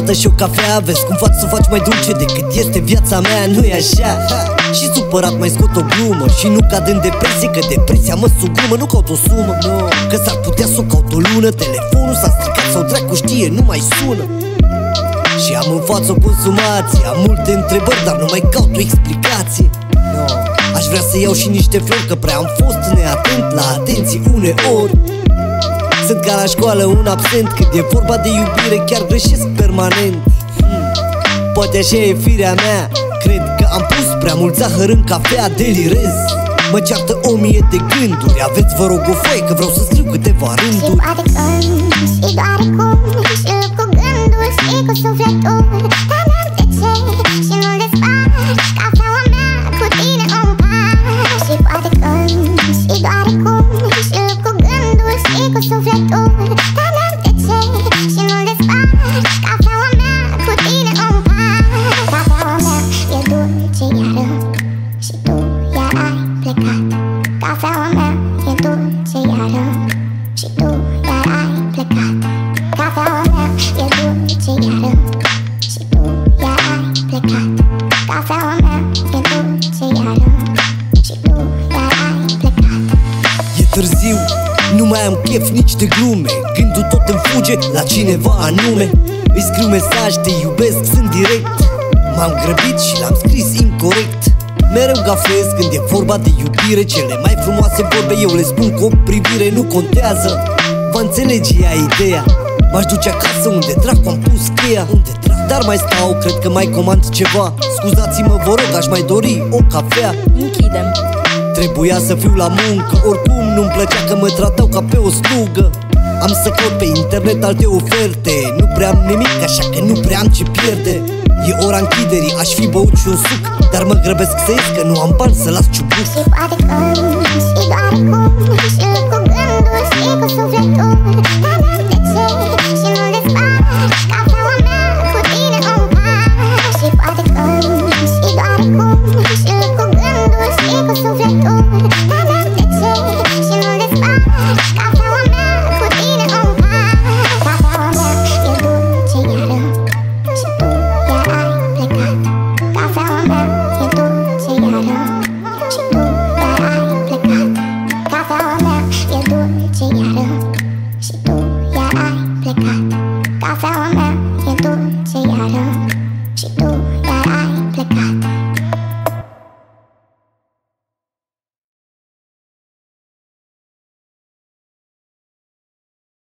limonadă și o cafea. Vezi cum faci să o faci mai dulce decât este viața mea, nu-i așa? Și supărat mai scot o glumă și nu cad în depresie, că depresia mă sugumă. Nu caut o sumă, că s-ar putea să o caut o lună. Telefonul s-a stricat sau dracu știe, nu mai sună. Și am în față o consumație, am multe întrebări, dar nu mai caut o explicație. Aș vrea să iau și niște flori, că prea am fost neatent la atenție uneori. Sunt ca la școală un absent, când e vorba de iubire chiar greșesc permanent. Poate așa e firea mea, cred că am pus prea mult zahăr în cafea, delirez. Mă ceartă 1000 de gânduri, aveți vă rog o foaie că vreau să scriu câteva rânduri. Și poate când, și doar cum, și cu gândul și cu sufletul. Dar n-am de ce și nu desfaci cafeaua mea cu tine o împac. Și poate când, și doar cum, și cu gândul și cu sufletul. Dar n-am de ce și nu desfaci cafeaua mea cu tine o împac. Cafeaua mea e dulce iară și tu iar ai plecat. Cafeaua mea e dulce iară și tu iar ai plecat. Cafeaua mea e dulce iară și tu iar ai plecat. Cafeaua mea e dulce iară și tu iar ai plecat. E târziu, nu mai am chef nici de glume, gândul tot îmi fuge la cineva anume. Îi scriu mesaj, te iubesc, sunt direct. M-am grăbit și l-am scris incorect. Mereu gafez când e vorba de iubire, cele mai frumoase vorbe eu le spun cu o privire. Nu contează, va înțelege ea ideea. M-aș duce acasă unde dracu am pus cheia. Dar mai stau, cred că mai comand ceva. Scuzați-mă, vă rog, aș mai dori o cafea. Închidem. Trebuia să fiu la muncă, oricum nu-mi plăcea că mă tratau ca pe o slugă. Am să caut pe internet alte oferte, nu prea am nimic, așa că nu prea am ce pierde. E ora închiderii, aș fi băut și un suc, dar mă grăbesc să ies că nu am bani să las ciubuc. Și poate când, și doar cum, și cu gândul și cu sufletul. Dar n-am de ce și nu desfaci cafeaua mea cu tine o împac. Și poate când, și doar cum, și cu gândul și cu sufletul. Dar n-am de ce